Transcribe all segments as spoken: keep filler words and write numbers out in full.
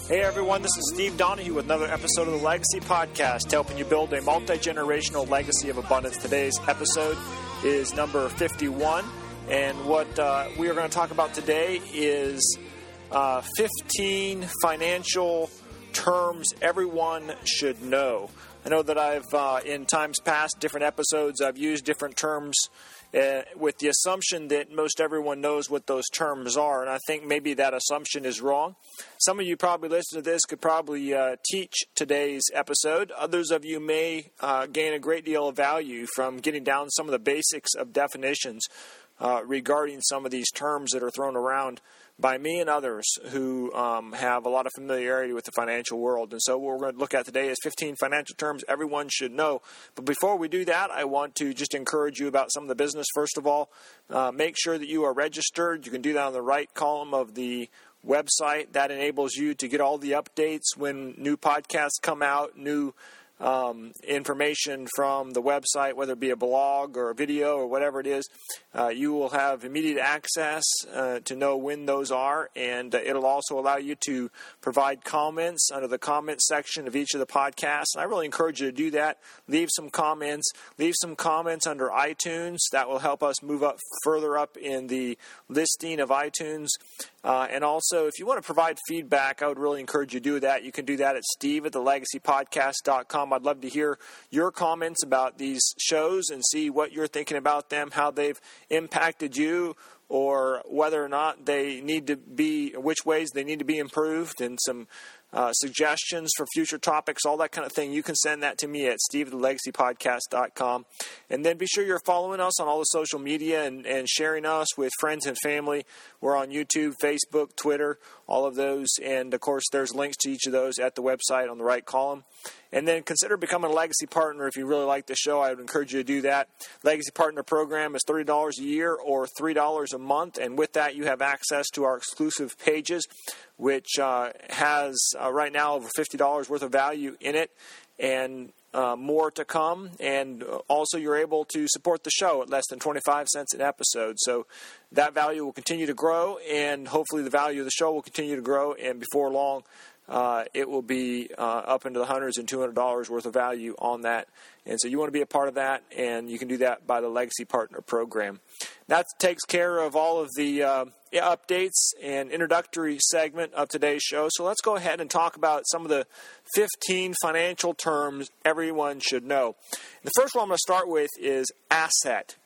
Hey everyone, this is Steve Donahue with another episode of the Legacy Podcast, helping you build a multi-generational legacy of abundance. Today's episode is number fifty-one, and what uh, we are going to talk about today is uh, fifteen financial terms everyone should know. I know that I've, uh, in times past, different episodes, I've used different terms Uh, with the assumption that most everyone knows what those terms are, and I think maybe that assumption is wrong. Some of you probably listening to this could probably uh, teach today's episode. Others of you may uh, gain a great deal of value from getting down some of the basics of definitions uh, regarding some of these terms that are thrown around by me and others who um, have a lot of familiarity with the financial world. And so what we're going to look at today is fifteen financial terms everyone should know. But before we do that, I want to just encourage you about some of the business. First of all, uh, make sure that you are registered. You can do that on the right column of the website. That enables you to get all the updates when new podcasts come out, new Um, information from the website, whether it be a blog or a video or whatever it is. Uh, you will have immediate access uh, to know when those are, and uh, it'll also allow you to provide comments under the comment section of each of the podcasts. And I really encourage you to do that. Leave some comments. Leave some comments under iTunes. That will help us move up further up in the listing of iTunes. Uh, and also, if you want to provide feedback, I would really encourage you to do that. You can do that at steve at the legacy podcast dot com. I'd love to hear your comments about these shows and see what you're thinking about them, how they've impacted you, or whether or not they need to be, which ways they need to be improved, and some uh, suggestions for future topics, all that kind of thing. You can send that to me at steve at the legacy podcast dot com. And then be sure you're following us on all the social media and, and sharing us with friends and family. We're on YouTube, Facebook, Twitter, all of those. And, of course, there's links to each of those at the website on the right column. And then consider becoming a Legacy Partner if you really like the show. I would encourage you to do that. Legacy Partner program is thirty dollars a year or three dollars a month. And with that, you have access to our exclusive pages, which uh, has uh, right now over fifty dollars worth of value in it, and uh, more to come. And also you're able to support the show at less than twenty-five cents an episode. So that value will continue to grow, and hopefully the value of the show will continue to grow, and before long, Uh, it will be uh, up into the hundreds and two hundred dollars worth of value on that. And so you want to be a part of that, and you can do that by the Legacy Partner Program. That takes care of all of the uh, updates and introductory segment of today's show. So let's go ahead and talk about some of the fifteen financial terms everyone should know. The first one I'm going to start with is asset.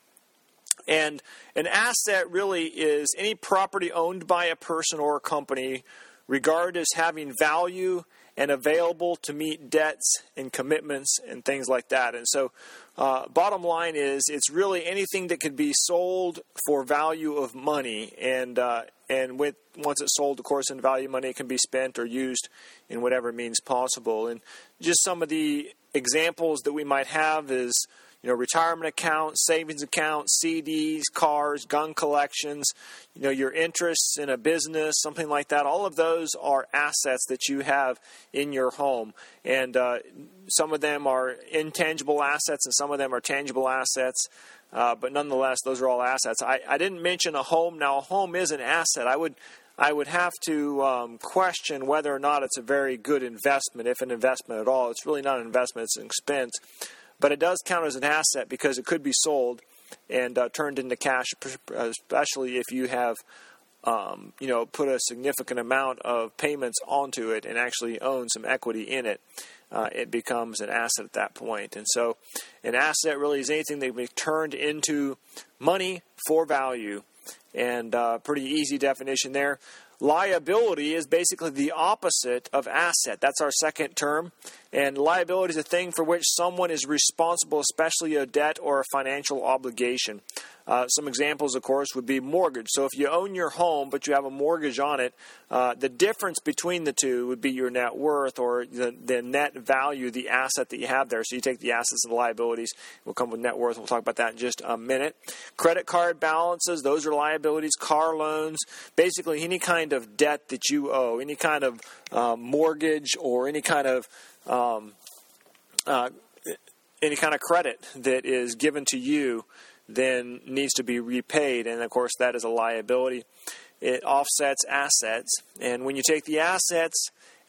And an asset really is any property owned by a person or a company regarded as having value and available to meet debts and commitments and things like that. And so uh, bottom line is it's really anything that could be sold for value of money. And uh, and with once it's sold, of course, in value of money, it can be spent or used in whatever means possible. And just some of the examples that we might have is, you know, retirement accounts, savings accounts, C Ds, cars, gun collections, you know, your interests in a business, something like that. All of those are assets that you have in your home. And uh, some of them are intangible assets and some of them are tangible assets. Uh, but nonetheless, those are all assets. I, I didn't mention a home. Now, a home is an asset. I would I would have to um, question whether or not it's a very good investment, if an investment at all. It's really not an investment. It's an expense. But it does count as an asset because it could be sold and uh, turned into cash, especially if you have, um, you know, put a significant amount of payments onto it and actually own some equity in it. Uh, it becomes an asset at that point. And so an asset really is anything that can be turned into money for value. And uh, pretty easy definition there. Liability is basically the opposite of asset. That's our second term. And liability is a thing for which someone is responsible, especially a debt or a financial obligation. Uh, some examples, of course, would be mortgage. So if you own your home, but you have a mortgage on it, uh, the difference between the two would be your net worth or the, the net value, the asset that you have there. So you take the assets and the liabilities. We'll come with net worth. We'll talk about that in just a minute. Credit card balances, those are liabilities. Car loans, basically any kind of debt that you owe, any kind of uh, mortgage or any kind of um, uh, any kind of credit that is given to you then needs to be repaid, and of course that is a liability. It offsets assets, and when you take the assets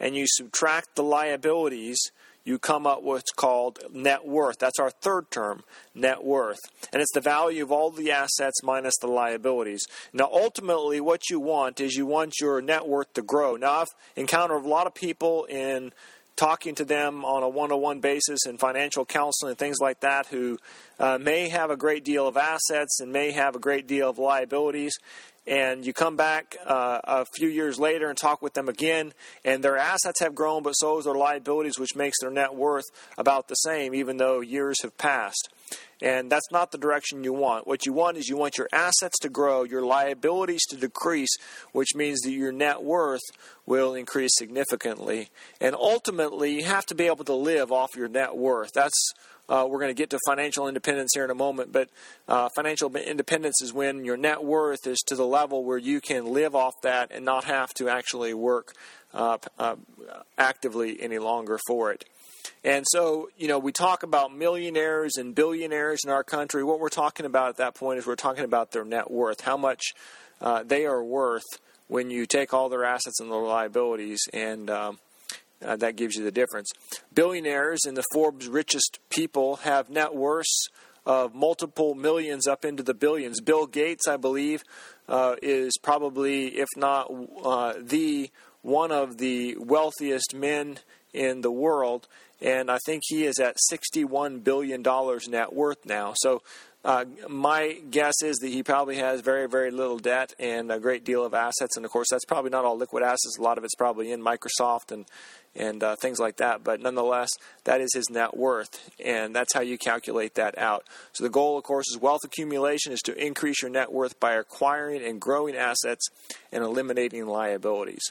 and you subtract the liabilities, you come up with what's called net worth. That's our third term, net worth. And it's the value of all the assets minus the liabilities. Now, ultimately, what you want is you want your net worth to grow. Now, I've encountered a lot of people in talking to them on a one-on-one basis in financial counseling and things like that who uh, may have a great deal of assets and may have a great deal of liabilities. And you come back uh, a few years later and talk with them again, and their assets have grown, but so has their liabilities, which makes their net worth about the same, even though years have passed. And that's not the direction you want. What you want is you want your assets to grow, your liabilities to decrease, which means that your net worth will increase significantly. And ultimately, you have to be able to live off your net worth. That's Uh, we're going to get to financial independence here in a moment, but uh, financial independence is when your net worth is to the level where you can live off that and not have to actually work uh, uh, actively any longer for it. And so, you know, we talk about millionaires and billionaires in our country. What we're talking about at that point is we're talking about their net worth, how much uh, they are worth when you take all their assets and their liabilities, and um, Uh, that gives you the difference. Billionaires and the Forbes richest people have net worths of multiple millions up into the billions. Bill Gates, I believe, uh, is probably, if not uh, the one of the wealthiest men in the world, and I think he is at sixty-one billion dollars net worth now. So Uh, my guess is that he probably has very, very little debt and a great deal of assets. And, of course, that's probably not all liquid assets. A lot of it's probably in Microsoft and, and uh, things like that. But nonetheless, that is his net worth, and that's how you calculate that out. So the goal, of course, is wealth accumulation is to increase your net worth by acquiring and growing assets and eliminating liabilities.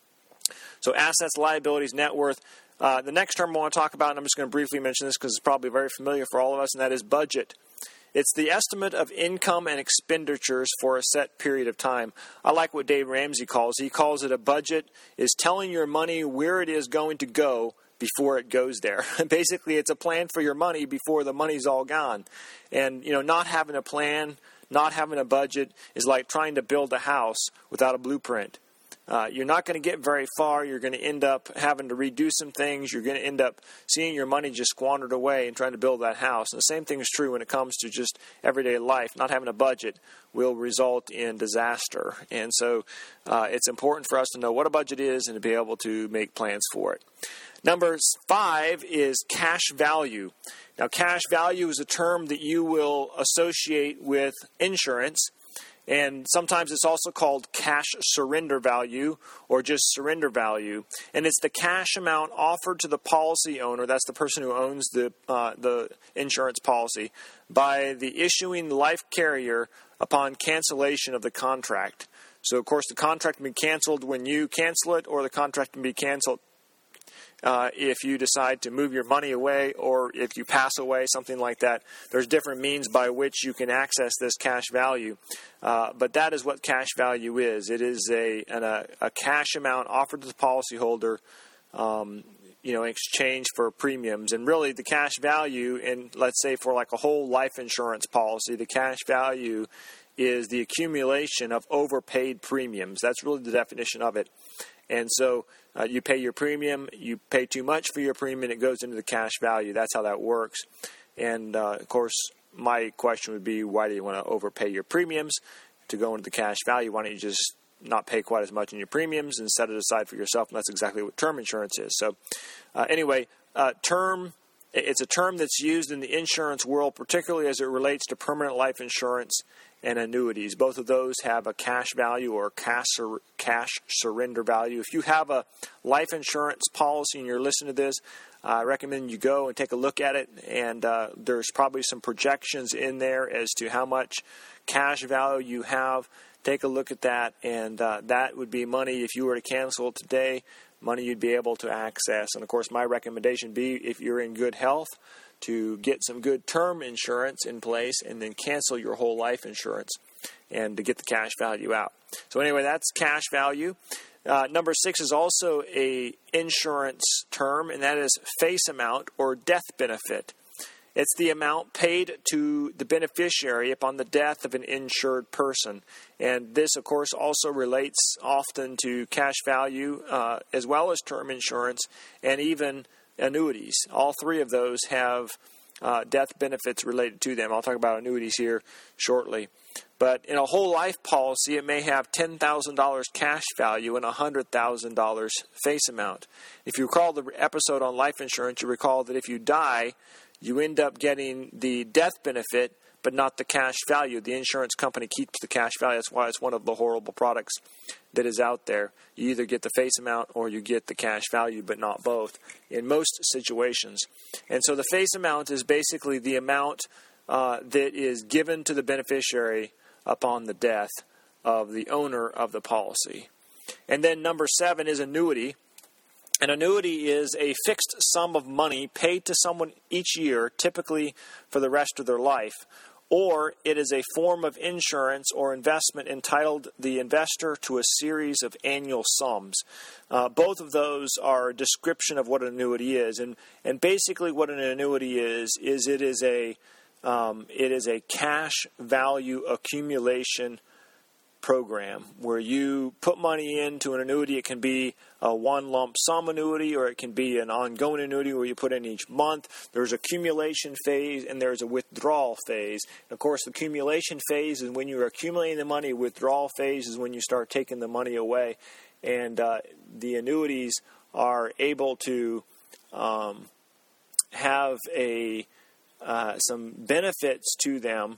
So assets, liabilities, net worth. Uh, the next term I want to talk about, and I'm just going to briefly mention this because it's probably very familiar for all of us, and that is budget. It's the estimate of income and expenditures for a set period of time. I like what Dave Ramsey calls. He calls it a budget is telling your money where it is going to go before it goes there. Basically, it's a plan for your money before the money's all gone. And, you know, not having a plan, not having a budget is like trying to build a house without a blueprint. Uh, you're not going to get very far. You're going to end up having to redo some things. You're going to end up seeing your money just squandered away and trying to build that house. And the same thing is true when it comes to just everyday life. Not having a budget will result in disaster. And so uh, it's important for us to know what a budget is and to be able to make plans for it. Number five is cash value. Now, cash value is a term that you will associate with insurance. And sometimes it's also called cash surrender value or just surrender value. And it's the cash amount offered to the policy owner, that's the person who owns the uh, the insurance policy, by the issuing life carrier upon cancellation of the contract. So, of course, the contract can be canceled when you cancel it, or the contract can be canceled Uh, if you decide to move your money away or if you pass away, something like that. There's different means by which you can access this cash value. Uh, but that is what cash value is. It is a, an, a, a cash amount offered to the policyholder um, you know, in exchange for premiums. And really the cash value, in let's say for like a whole life insurance policy, the cash value is the accumulation of overpaid premiums. That's really the definition of it. And so uh, you pay your premium, you pay too much for your premium, it goes into the cash value. That's how that works. And, uh, of course, my question would be, why do you want to overpay your premiums to go into the cash value? Why don't you just not pay quite as much in your premiums and set it aside for yourself? And that's exactly what term insurance is. So, uh, anyway, uh, term, it's a term that's used in the insurance world, particularly as it relates to permanent life insurance and annuities. Both of those have a cash value or cash sur- cash surrender value. If you have a life insurance policy and you're listening to this, I recommend you go and take a look at it. And uh, there's probably some projections in there as to how much cash value you have. Take a look at that, and uh, that would be money if you were to cancel it today, money you'd be able to access. And, of course, my recommendation would be, if you're in good health, to get some good term insurance in place and then cancel your whole life insurance and to get the cash value out. So anyway, that's cash value. Uh, number six is also a insurance term, and that is face amount or death benefit. It's the amount paid to the beneficiary upon the death of an insured person. And this, of course, also relates often to cash value uh, as well as term insurance and even annuities. All three of those have uh, death benefits related to them. I'll talk about annuities here shortly. But in a whole life policy, it may have ten thousand dollars cash value and one hundred thousand dollars face amount. If you recall the episode on life insurance, you recall that if you die, you end up getting the death benefit, but not the cash value. The insurance company keeps the cash value. That's why it's one of the horrible products that is out there. You either get the face amount or you get the cash value, but not both in most situations. And so the face amount is basically the amount uh, that is given to the beneficiary upon the death of the owner of the policy. And then number seven is annuity. An annuity is a fixed sum of money paid to someone each year, typically for the rest of their life, or it is a form of insurance or investment entitled the investor to a series of annual sums. Uh, both of those are a description of what an annuity is, and and basically what an annuity is is it is a um, it is a cash value accumulation program where you put money into an annuity. It can be a one lump sum annuity, or it can be an ongoing annuity where you put in each month. There's accumulation phase and there's a withdrawal phase. And of course, the accumulation phase is when you're accumulating the money. Withdrawal phase is when you start taking the money away. And uh, the annuities are able to um, have a uh, some benefits to them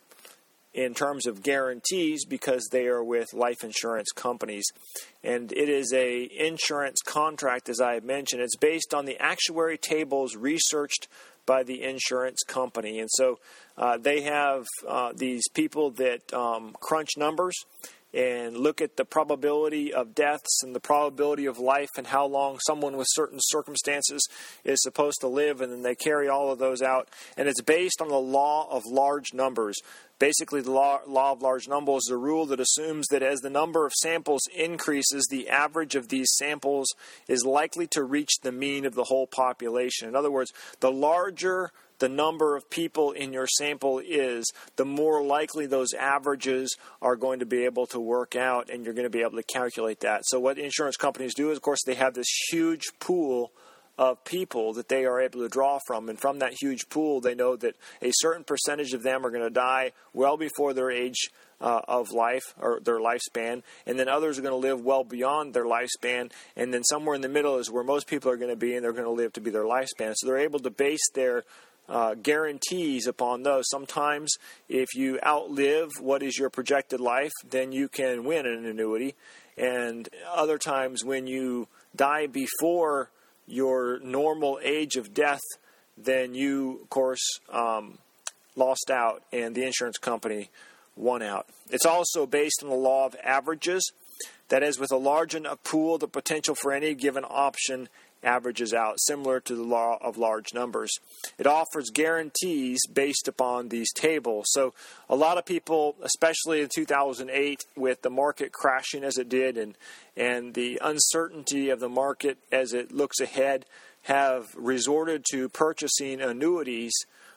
in terms of guarantees because they are with life insurance companies. And it is a insurance contract, as I have mentioned. It's based on the actuary tables researched by the insurance company. And so uh, they have uh, these people that um, crunch numbers and look at the probability of deaths and the probability of life and how long someone with certain circumstances is supposed to live, and then they carry all of those out. And it's based on the law of large numbers. Basically, the law, law of large numbers is a rule that assumes that as the number of samples increases, the average of these samples is likely to reach the mean of the whole population. In other words, the larger the number of people in your sample is, the more likely those averages are going to be able to work out, and you're going to be able to calculate that. So what insurance companies do is, of course, they have this huge pool of people that they are able to draw from, and from that huge pool, they know that a certain percentage of them are going to die well before their age uh, of life or their lifespan, and then others are going to live well beyond their lifespan, and then somewhere in the middle is where most people are going to be, and they're going to live to be their lifespan. So they're able to base their Uh, guarantees upon those. Sometimes if you outlive what is your projected life, then you can win an annuity. And other times when you die before your normal age of death, then you, of course, um, lost out and the insurance company won out. It's also based on the law of averages. That is, with a large enough pool, the potential for any given option averages out, similar to the law of large numbers. It offers guarantees based upon these tables. So a lot of people, especially in two thousand eight, with the market crashing as it did and, and the uncertainty of the market as it looks ahead, have resorted to purchasing annuities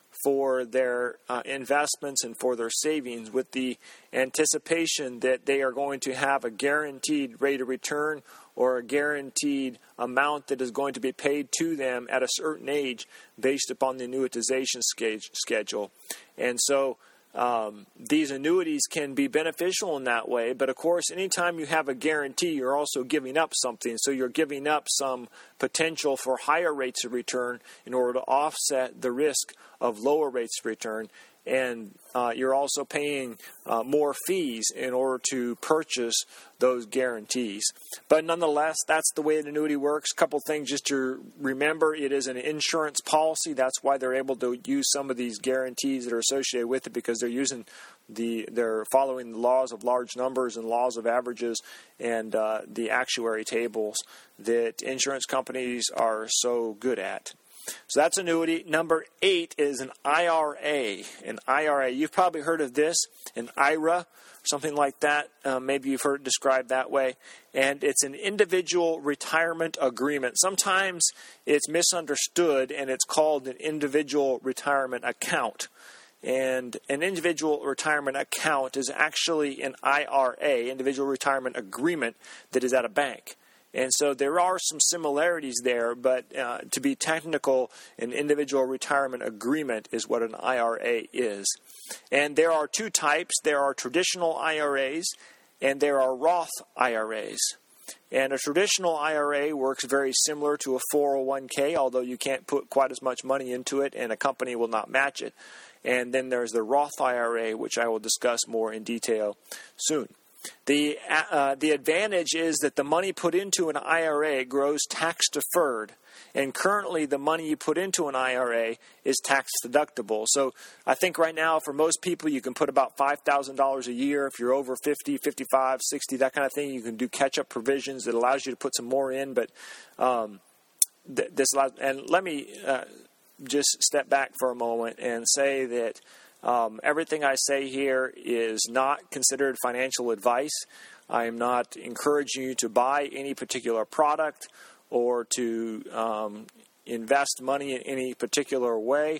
for their uh, investments and for their savings with the anticipation that they are going to have a guaranteed rate of return or a guaranteed amount that is going to be paid to them at a certain age based upon the annuitization schedule. And so um, these annuities can be beneficial in that way, but of course, anytime you have a guarantee, you're also giving up something. So you're giving up some potential for higher rates of return in order to offset the risk of lower rates of return. And uh, you're also paying uh, more fees in order to purchase those guarantees. But nonetheless, that's the way an annuity works. A couple things just to remember. It is an insurance policy. That's why they're able to use some of these guarantees that are associated with it, because they're using the they're following the laws of large numbers and laws of averages and uh, the actuary tables that insurance companies are so good at. So that's annuity. Number eight is an I R A. An I R A. You've probably heard of this, an I R A, something like that. Uh, maybe you've heard it described that way. And it's an individual retirement agreement. Sometimes it's misunderstood and it's called an individual retirement account. And an individual retirement account is actually an I R A, individual retirement agreement, that is at a bank. And so there are some similarities there, but uh, to be technical, an individual retirement agreement is what an I R A is. And there are two types. There are traditional I R As and there are Roth I R As. And a traditional I R A works very similar to a four oh one k, although you can't put quite as much money into it and a company will not match it. And then there's the Roth I R A, which I will discuss more in detail soon. The uh, the advantage is that the money put into an I R A grows tax deferred, and currently the money you put into an I R A is tax deductible. So I think right now for most people you can put about five thousand dollars a year. If you're over fifty, fifty-five, sixty, that kind of thing, you can do catch-up provisions that allows you to put some more in. But um, th- this allows, and let me uh, just step back for a moment and say that Um, everything I say here is not considered financial advice. I am not encouraging you to buy any particular product or to um, invest money in any particular way.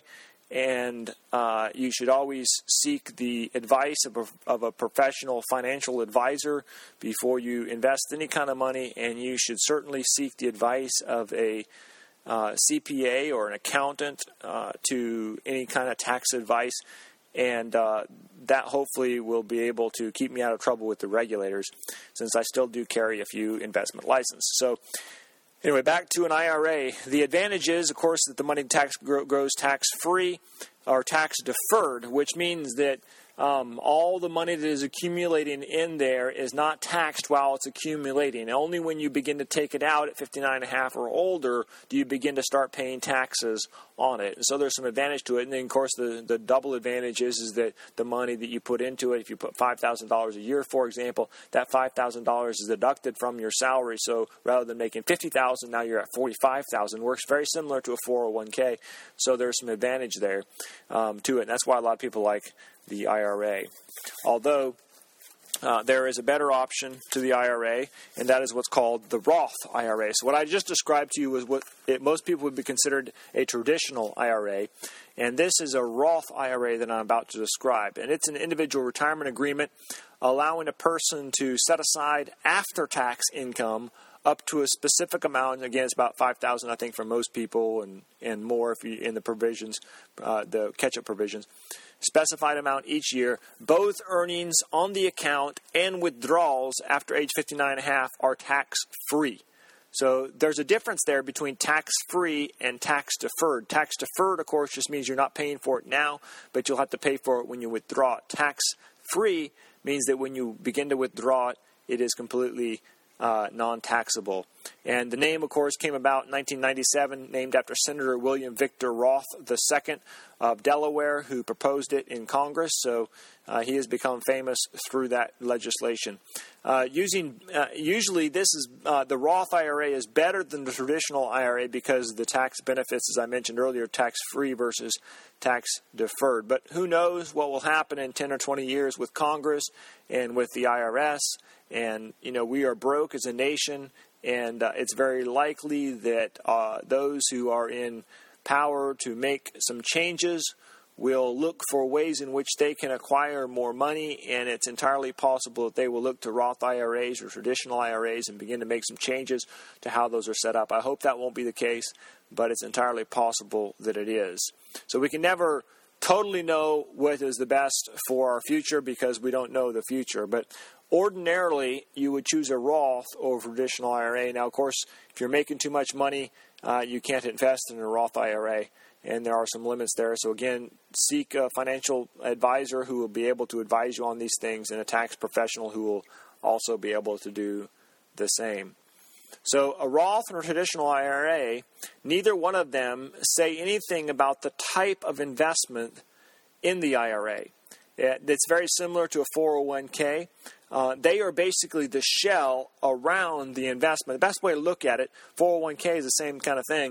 And uh, you should always seek the advice of a, of a professional financial advisor before you invest any kind of money. And you should certainly seek the advice of a uh, C P A or an accountant uh, to any kind of tax advice. And uh, that hopefully will be able to keep me out of trouble with the regulators, since I still do carry a few investment licenses. So anyway, back to an I R A. The advantage is, of course, that the money tax grows tax-free or tax-deferred, which means that um, all the money that is accumulating in there is not taxed while it's accumulating. Only when you begin to take it out at fifty-nine and a half or older do you begin to start paying taxes on it. And so there's some advantage to it. And then, of course, the, the double advantage is, is that the money that you put into it, if you put five thousand dollars a year, for example, that five thousand dollars is deducted from your salary. So rather than making fifty thousand dollars, now you're at forty-five thousand dollars. Works very similar to a four oh one k. So there's some advantage there um, to it. And that's why a lot of people like the I R A. Although uh, there is a better option to the I R A, and that is what's called the Roth I R A. So what I just described to you was what it, most people would be considered a traditional I R A, and this is a Roth I R A that I'm about to describe. And it's an individual retirement agreement allowing a person to set aside after-tax income up to a specific amount. Again, it's about five thousand dollars, I think, for most people, and, and more if you in the provisions, uh, the catch-up provisions. Specified amount each year. Both earnings on the account and withdrawals after age fifty-nine and a half are tax-free. So there's a difference there between tax-free and tax-deferred. Tax-deferred, of course, just means you're not paying for it now, but you'll have to pay for it when you withdraw it. Tax-free means that when you begin to withdraw it, it is completely Uh, non-taxable. And the name, of course, came about in nineteen ninety-seven, named after Senator William Victor Roth the Second of Delaware, who proposed it in Congress. So uh, he has become famous through that legislation. Uh, using uh, usually, this is uh, the Roth I R A is better than the traditional I R A because the tax benefits, as I mentioned earlier, tax-free versus tax-deferred. But who knows what will happen in ten or twenty years with Congress and with the I R S. And, you know, we are broke as a nation, and uh, it's very likely that uh, those who are in power to make some changes will look for ways in which they can acquire more money, and it's entirely possible that they will look to Roth I R As or traditional I R As and begin to make some changes to how those are set up. I hope that won't be the case, but it's entirely possible that it is. So we can never totally know what is the best for our future because we don't know the future, but ordinarily, you would choose a Roth over traditional I R A. Now, of course, if you're making too much money, uh, you can't invest in a Roth I R A, and there are some limits there. So, again, seek a financial advisor who will be able to advise you on these things, and a tax professional who will also be able to do the same. So, a Roth or a traditional I R A, neither one of them say anything about the type of investment in the I R A. It's very similar to a four oh one k. Uh, they are basically the shell around the investment. The best way to look at it, four oh one k is the same kind of thing.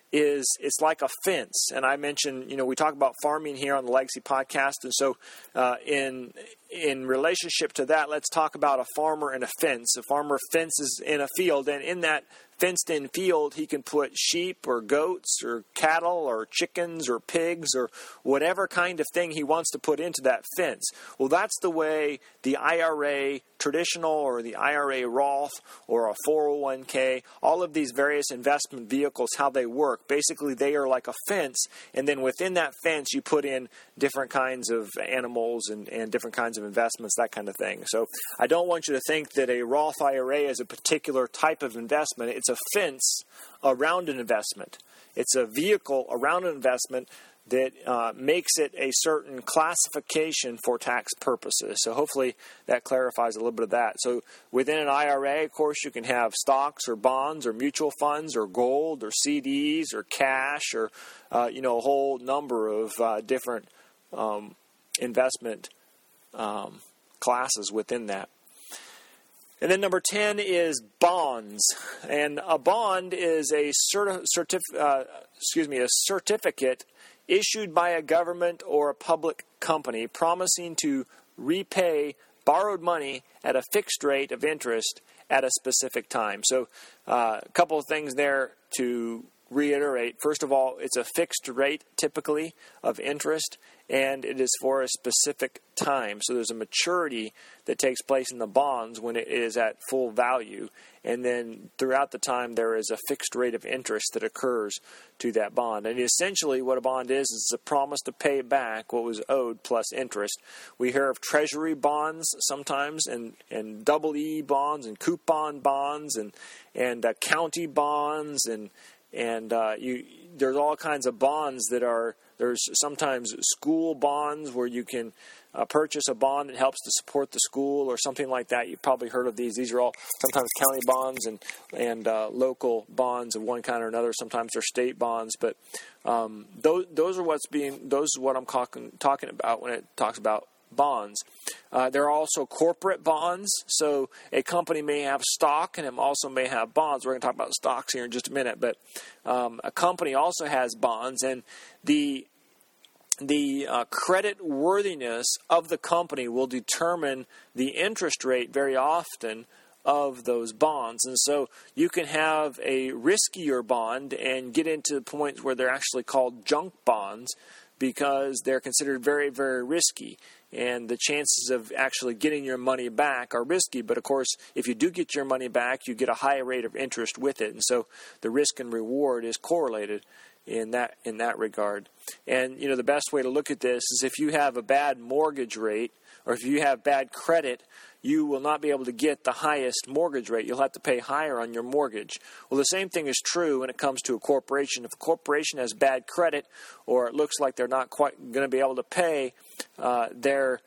is it's like a fence. And I mentioned, you know, we talk about farming here on the Legacy Podcast. And so uh, in in relationship to that, let's talk about a farmer and a fence. A farmer fences in a field, and in that fenced-in field, he can put sheep or goats or cattle or chickens or pigs or whatever kind of thing he wants to put into that fence. Well, that's the way the I R A traditional or the I R A Roth or a four oh one k, all of these various investment vehicles, how they work. Basically, they are like a fence, and then within that fence, you put in different kinds of animals and, and different kinds of investments, that kind of thing. So I don't want you to think that a Roth I R A is a particular type of investment. It's a fence around an investment. It's a vehicle around an investment that uh, makes it a certain classification for tax purposes. So hopefully that clarifies a little bit of that. So within an I R A, of course, you can have stocks or bonds or mutual funds or gold or C Ds or cash or, uh, you know, a whole number of uh, different um, investment um, classes within that. And then number ten is bonds. And a bond is a certi- certif- uh, excuse me, a certificate issued by a government or a public company promising to repay borrowed money at a fixed rate of interest at a specific time. So uh, a couple of things there to reiterate. First of all, it's a fixed rate typically of interest, and it is for a specific time. So there's a maturity that takes place in the bonds when it is at full value, and then throughout the time there is a fixed rate of interest that occurs to that bond. And essentially what a bond is, is a promise to pay back what was owed plus interest. We hear of treasury bonds sometimes, and, and double E bonds, and coupon bonds, and, and uh, county bonds, and And uh, you, there's all kinds of bonds that are, there's sometimes school bonds where you can uh, purchase a bond that helps to support the school or something like that. You've probably heard of these. These are all sometimes county bonds and, and uh, local bonds of one kind or another. Sometimes they're state bonds. But um, those, those are what's being, those is what I'm talking, talking about when it talks about bonds. Uh, there are also corporate bonds. So a company may have stock and it also may have bonds. We're going to talk about stocks here in just a minute. But um, a company also has bonds, and the the uh, credit worthiness of the company will determine the interest rate very often of those bonds. And so you can have a riskier bond and get into points where they're actually called junk bonds because they're considered very, very risky. And the chances of actually getting your money back are risky. But, of course, if you do get your money back, you get a higher rate of interest with it. And so the risk and reward is correlated in that in that regard. And, you know, the best way to look at this is if you have a bad mortgage rate or if you have bad credit, you will not be able to get the highest mortgage rate. You'll have to pay higher on your mortgage. Well, the same thing is true when it comes to a corporation. If a corporation has bad credit or it looks like they're not quite going to be able to pay, uh, their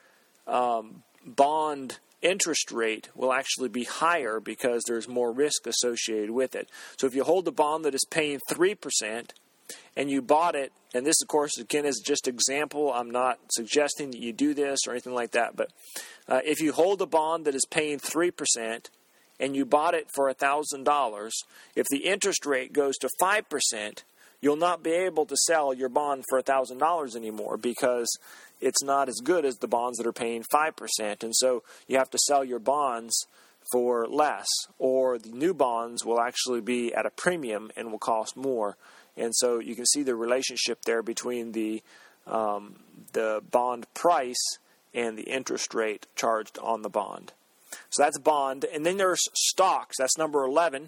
um, bond interest rate will actually be higher because there's more risk associated with it. So if you hold a bond that is paying three percent and you bought it, and this, of course, again, is just example. I'm not suggesting that you do this or anything like that, but uh, if you hold a bond that is paying three percent and you bought it for one thousand dollars, if the interest rate goes to five percent, you'll not be able to sell your bond for one thousand dollars anymore because it's not as good as the bonds that are paying five percent. And so you have to sell your bonds for less, or the new bonds will actually be at a premium and will cost more. And so you can see the relationship there between the um, the bond price and the interest rate charged on the bond. So that's bond. And then there's stocks. That's number eleven.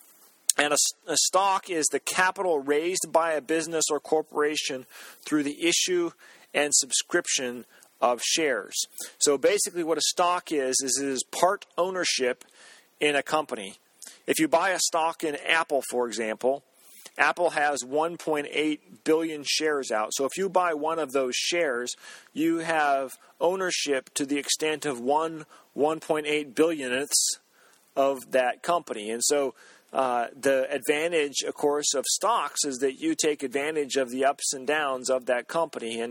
And a, a stock is the capital raised by a business or corporation through the issue and subscription of shares. So basically what a stock is, is it is part ownership in a company. If you buy a stock in Apple, for example, Apple has one point eight billion shares out. So if you buy one of those shares, you have ownership to the extent of one one point eight billionths of that company. And so uh, the advantage, of course, of stocks is that you take advantage of the ups and downs of that company. And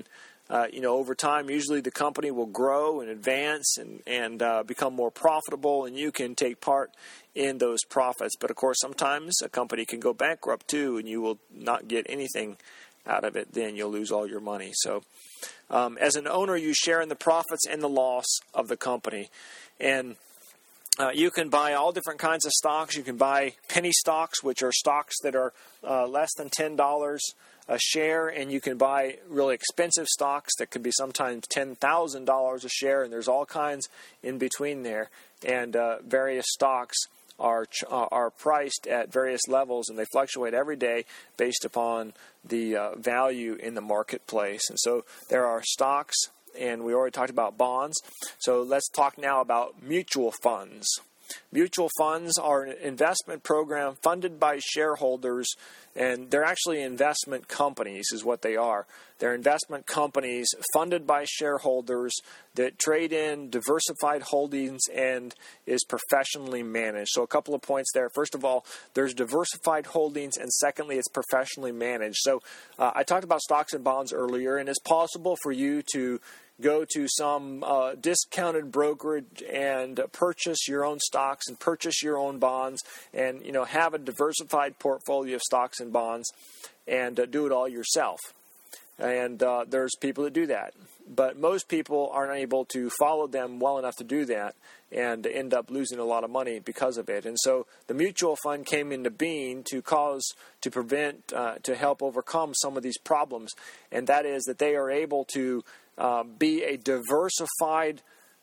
uh, you know, over time, usually the company will grow and advance and, and uh, become more profitable, and you can take part in those profits. But, of course, sometimes a company can go bankrupt, too, and you will not get anything out of it. Then you'll lose all your money. So um, as an owner, you share in the profits and the loss of the company. And Uh, you can buy all different kinds of stocks. You can buy penny stocks, which are stocks that are uh, less than ten dollars a share, and you can buy really expensive stocks that could be sometimes ten thousand dollars a share, and there's all kinds in between there. And uh, various stocks are uh, are priced at various levels, and they fluctuate every day based upon the uh, value in the marketplace. And so there are stocks, and we already talked about bonds. So let's talk now about mutual funds. Mutual funds are an investment program funded by shareholders, and they're actually investment companies is what they are. They're investment companies funded by shareholders that trade in diversified holdings and is professionally managed. So a couple of points there. First of all, there's diversified holdings, and secondly, it's professionally managed. So uh, I talked about stocks and bonds earlier, and it's possible for you to go to some uh, discounted brokerage and purchase your own stocks and purchase your own bonds, and you know have a diversified portfolio of stocks and bonds, and uh, do it all yourself. And uh, there's people that do that, but most people aren't able to follow them well enough to do that, and end up losing a lot of money because of it. And so the mutual fund came into being to cause, to prevent, uh, to help overcome some of these problems, and that is that they are able to Uh, be a diversified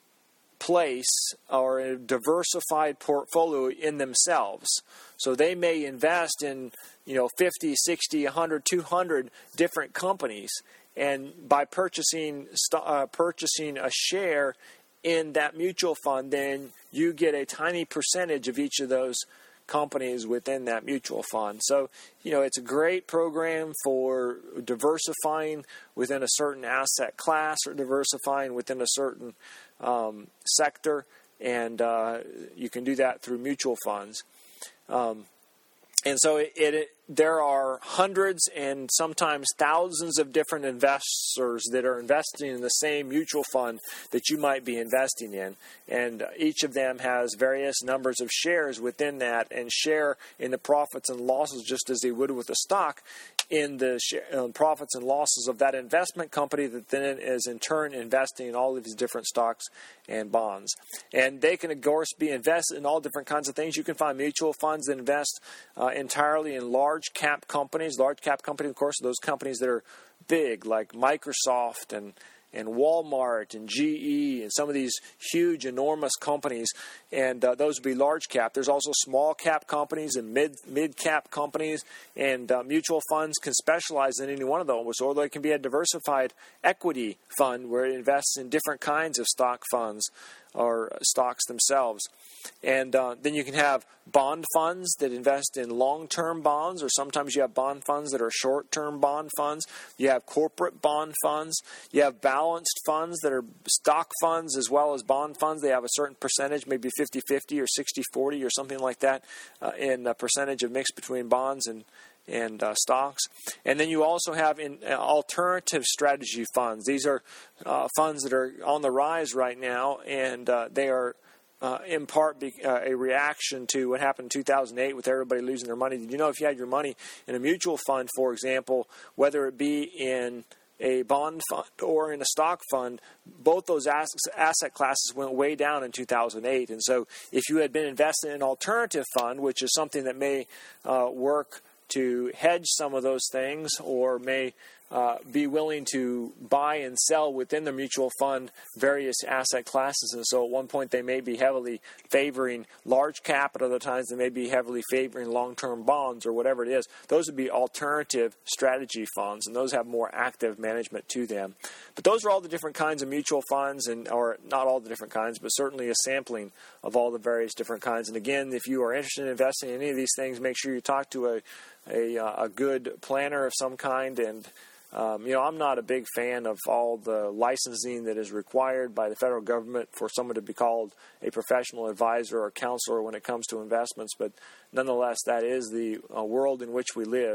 place or a diversified portfolio in themselves. So they may invest in, you know, fifty, sixty, one hundred, two hundred different companies, and by purchasing uh, purchasing a share in that mutual fund, then you get a tiny percentage of each of those companies within that mutual fund. So, you know, it's a great program for diversifying within a certain asset class or diversifying within a certain um, sector, and uh, you can do that through mutual funds. Um, and so it, it, there are hundreds and sometimes thousands of different investors that are investing in the same mutual fund that you might be investing in. And each of them has various numbers of shares within that, and share in the profits and losses just as they would with a stock in the share, uh, profits and losses of that investment company that then is in turn investing in all of these different stocks and bonds. And they can, of course, be invested in all different kinds of things. You can find mutual funds that invest uh, entirely in large cap companies. Large cap companies, of course, are those companies that are big, like Microsoft and and Walmart and G E and some of these huge, enormous companies, and uh, those would be large cap. There's also small cap companies and mid mid cap companies, and uh, mutual funds can specialize in any one of those, or there can be a diversified equity fund where it invests in different kinds of stock funds or stocks themselves. And uh, then you can have bond funds that invest in long-term bonds, or sometimes you have bond funds that are short-term bond funds. You have corporate bond funds. You have balanced funds that are stock funds as well as bond funds. They have a certain percentage, maybe fifty-fifty or sixty forty or something like that, uh, in a percentage of mix between bonds and and uh, stocks. And then you also have in uh, alternative strategy funds. These are uh, funds that are on the rise right now, and uh, they are uh, in part be, uh, a reaction to what happened in two thousand eight with everybody losing their money. Did you know if you had your money in a mutual fund, for example, whether it be in a bond fund or in a stock fund, both those asset classes went way down in two thousand eight. And so if you had been invested in an alternative fund, which is something that may uh, work to hedge some of those things, or may uh, be willing to buy and sell within the mutual fund various asset classes. And so at one point they may be heavily favoring large cap, at other times they may be heavily favoring long-term bonds or whatever it is. Those would be alternative strategy funds, and those have more active management to them. But those are all the different kinds of mutual funds, and or not all the different kinds, but certainly a sampling of all the various different kinds. And again, if you are interested in investing in any of these things, make sure you talk to a A, a good planner of some kind. And um, you know, I'm not a big fan of all the licensing that is required by the federal government for someone to be called a professional advisor or counselor when it comes to investments. But nonetheless, that is the uh, world in which we live,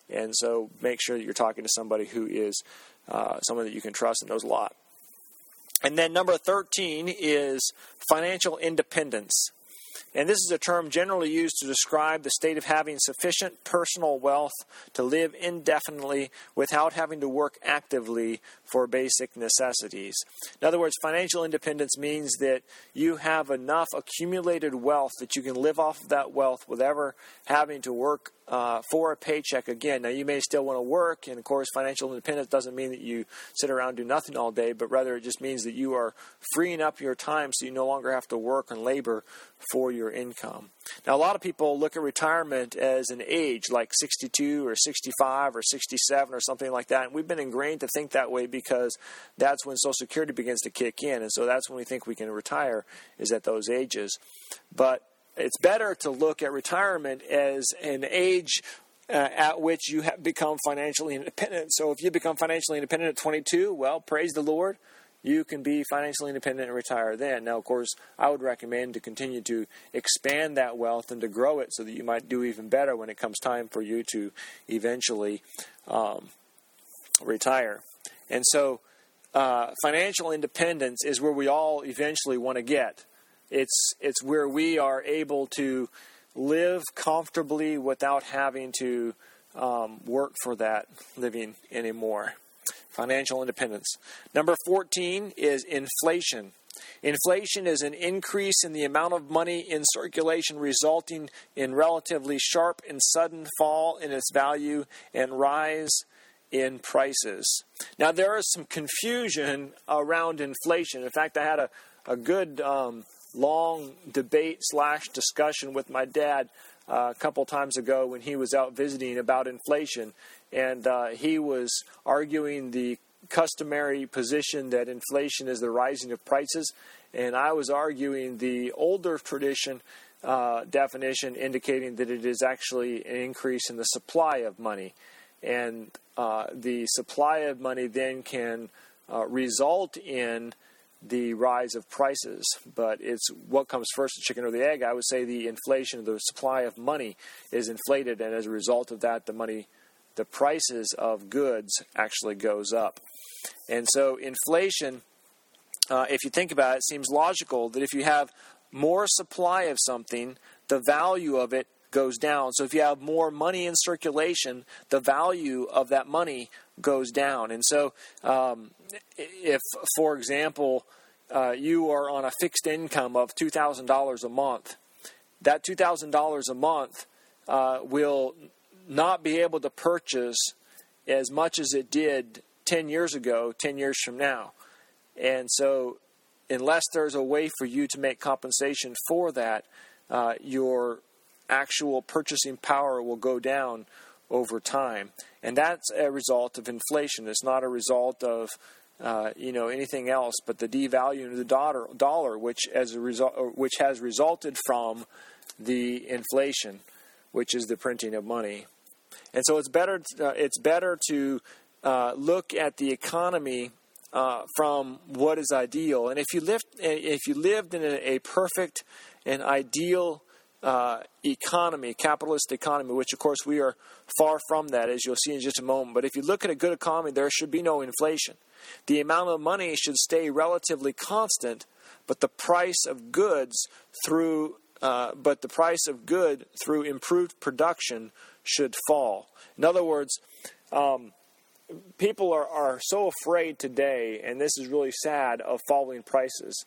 And so make sure that you're talking to somebody who is uh, someone that you can trust and knows a lot. And then number thirteen is financial independence. And this is a term generally used to describe the state of having sufficient personal wealth to live indefinitely without having to work actively for basic necessities. In other words, financial independence means that you have enough accumulated wealth that you can live off of that wealth without ever having to work uh, for a paycheck again. Now, you may still want to work, and of course, financial independence doesn't mean that you sit around and do nothing all day, but rather it just means that you are freeing up your time so you no longer have to work and labor for your income. Now, a lot of people look at retirement as an age, like sixty-two or sixty-five or sixty-seven or something like that. And we've been ingrained to think that way because that's when Social Security begins to kick in. And so that's when we think we can retire, is at those ages. But it's better to look at retirement as an age uh, at which you have become financially independent. So if you become financially independent at twenty-two, well, praise the Lord. You can be financially independent and retire then. Now, of course, I would recommend to continue to expand that wealth and to grow it so that you might do even better when it comes time for you to eventually um, retire. And so uh, financial independence is where we all eventually want to get. It's, it's where we are able to live comfortably without having to um, work for that living anymore. Financial independence. Number fourteen is inflation. Inflation is an increase in the amount of money in circulation resulting in relatively sharp and sudden fall in its value and rise in prices. Now, there is some confusion around inflation. In fact, I had a, a good um, long debate slash discussion with my dad uh, a couple times ago when he was out visiting about inflation. And uh, he was arguing the customary position that inflation is the rising of prices. And I was arguing the older tradition uh, definition indicating that it is actually an increase in the supply of money. And uh, the supply of money then can uh, result in the rise of prices. But it's what comes first, the chicken or the egg. I would say the inflation, the supply of money is inflated. And as a result of that, the money the prices of goods actually goes up. And so inflation, uh, if you think about it, it seems logical that if you have more supply of something, the value of it goes down. So if you have more money in circulation, the value of that money goes down. And so um, if, for example, uh, you are on a fixed income of two thousand dollars a month, that two thousand dollars a month uh, will not be able to purchase as much as it did ten years ago, ten years from now. And so unless there's a way for you to make compensation for that, uh, your actual purchasing power will go down over time. And that's a result of inflation. It's not a result of uh, you know anything else but the devaluing of the dollar, dollar which as a result, which has resulted from the inflation, which is the printing of money. And so it's better uh, it's better to uh, look at the economy uh, from what is ideal. And if you lived if you lived in a, a perfect and ideal uh, economy, capitalist economy, which of course we are far from that, as you'll see in just a moment. But if you look at a good economy, there should be no inflation. The amount of money should stay relatively constant, but the price of goods through uh, but the price of good through improved production should fall. In other words, um, people are, are so afraid today, and this is really sad, of falling prices.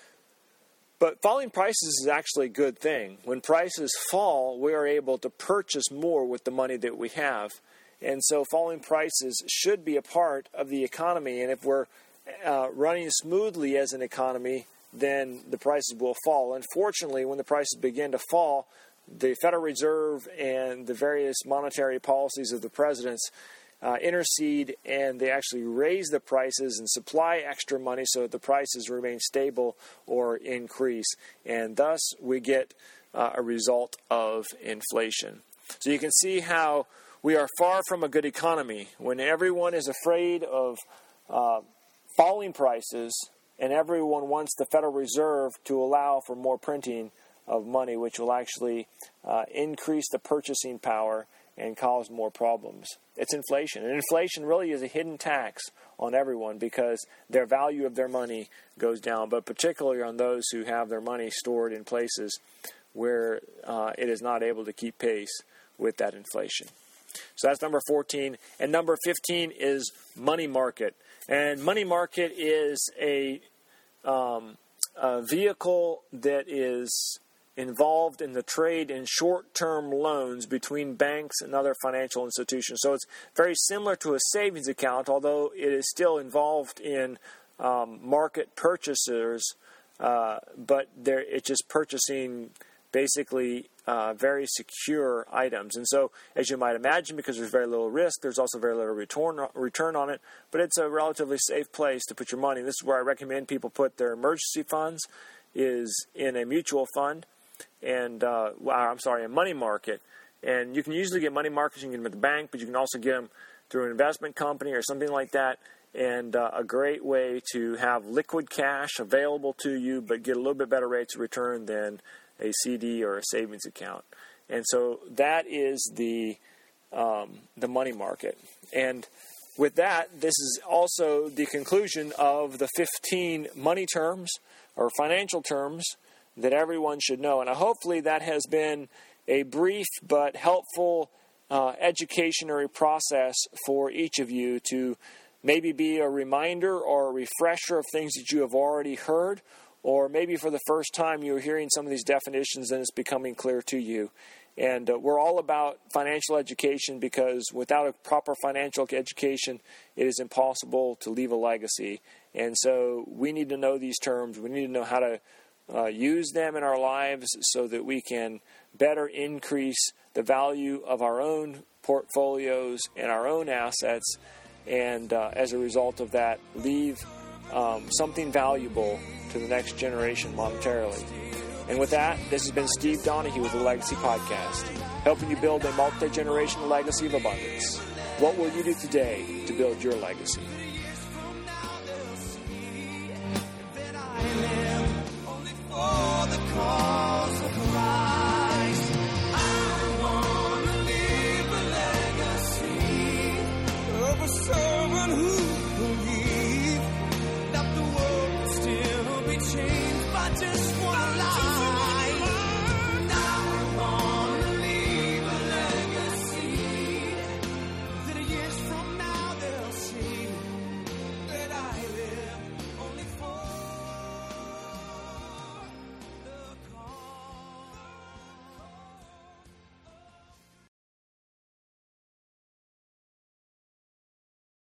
But falling prices is actually a good thing. When prices fall, we are able to purchase more with the money that we have. And so falling prices should be a part of the economy. And if we're uh, running smoothly as an economy, then the prices will fall. Unfortunately, when the prices begin to fall, the Federal Reserve and the various monetary policies of the presidents uh, intercede, and they actually raise the prices and supply extra money so that the prices remain stable or increase. And thus, we get uh, a result of inflation. So you can see how we are far from a good economy when everyone is afraid of uh, falling prices, and everyone wants the Federal Reserve to allow for more printing of money, which will actually uh, increase the purchasing power and cause more problems. It's inflation. And inflation really is a hidden tax on everyone because their value of their money goes down, but particularly on those who have their money stored in places where uh, it is not able to keep pace with that inflation. So that's number fourteen. And number fifteen is money market. And money market is a, um, a vehicle that is involved in the trade in short-term loans between banks and other financial institutions. So it's very similar to a savings account, although it is still involved in um, market purchases, uh, but there it's just purchasing basically uh, very secure items. And so, as you might imagine, because there's very little risk, there's also very little return return on it, but it's a relatively safe place to put your money. This is where I recommend people put their emergency funds, is in a mutual fund, and uh, well, I'm sorry, a money market. And you can usually get money markets, you can get them at the bank, but you can also get them through an investment company or something like that. And uh, a great way to have liquid cash available to you, but get a little bit better rates of return than a C D or a savings account. And so that is the um, the money market. And with that, this is also the conclusion of the fifteen money terms or financial terms that everyone should know. And hopefully that has been a brief but helpful uh, educationary process for each of you to maybe be a reminder or a refresher of things that you have already heard, or maybe for the first time you're hearing some of these definitions and it's becoming clear to you. And uh, we're all about financial education because without a proper financial education, it is impossible to leave a legacy. And so we need to know these terms. We need to know how to uh, use them in our lives so that we can better increase the value of our own portfolios and our own assets. And uh, as a result of that, leave um, something valuable to the next generation monetarily. And with that, this has been Steve Donahue with the Legacy Podcast, helping you build a multi-generational legacy of abundance. What will you do today to build your legacy?